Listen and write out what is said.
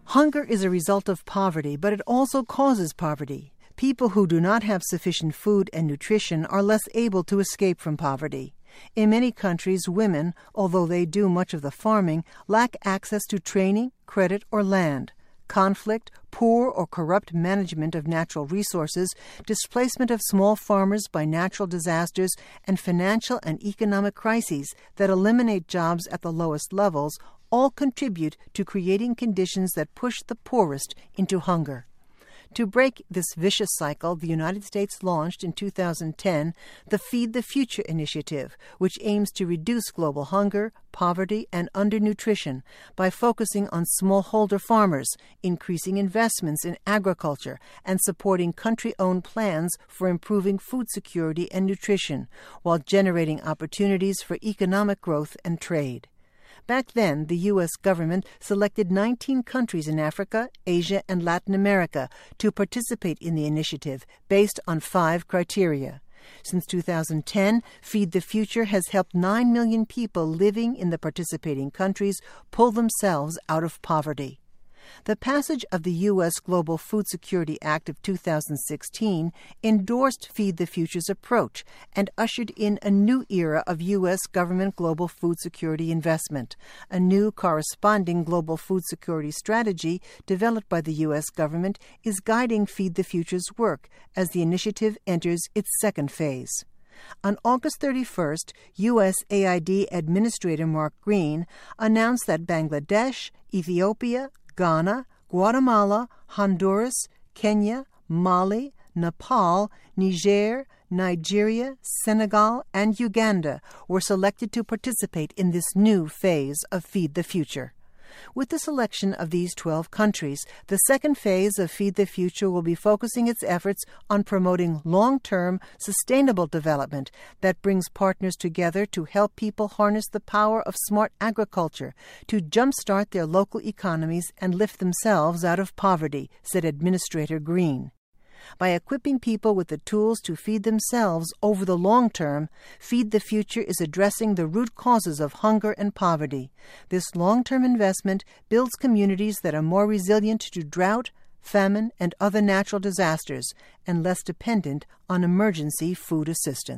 Hunger is a result of poverty, but it also causes poverty. People who do not have sufficient food and nutrition are less able to escape from poverty. In many countries, women, although they do much of the farming, lack access to training, credit, or land. Conflict, poor or corrupt management of natural resources, displacement of small farmers by natural disasters, and financial and economic crises that eliminate jobs at the lowest levels all contribute to creating conditions that push the poorest into hunger. To break this vicious cycle, the United States launched in 2010 the Feed the Future initiative, which aims to reduce global hunger, poverty, and undernutrition by focusing on smallholder farmers, increasing investments in agriculture, and supporting country-owned plans for improving food security and nutrition, while generating opportunities for economic growth and trade. Back then, the U.S. government selected 19 countries in Africa, Asia, and Latin America to participate in the initiative based on 5 criteria. Since 2010, Feed the Future has helped 9 million people living in the participating countries pull themselves out of poverty. The passage of the U.S. Global Food Security Act of 2016 endorsed Feed the Future's approach and ushered in a new era of U.S. government global food security investment. A new corresponding global food security strategy developed by the U.S. government is guiding Feed the Future's work as the initiative enters its second phase. On August 31st, USAID Administrator Mark Green announced that Bangladesh, Ethiopia, Ghana, Guatemala, Honduras, Kenya, Mali, Nepal, Niger, Nigeria, Senegal, and Uganda were selected to participate in this new phase of Feed the Future. With the selection of these 12 countries, the second phase of Feed the Future will be focusing its efforts on promoting long-term, sustainable development that brings partners together to help people harness the power of smart agriculture to jumpstart their local economies and lift themselves out of poverty, said Administrator Green. By equipping people with the tools to feed themselves over the long term, Feed the Future is addressing the root causes of hunger and poverty. This long-term investment builds communities that are more resilient to drought, famine, and other natural disasters, and less dependent on emergency food assistance.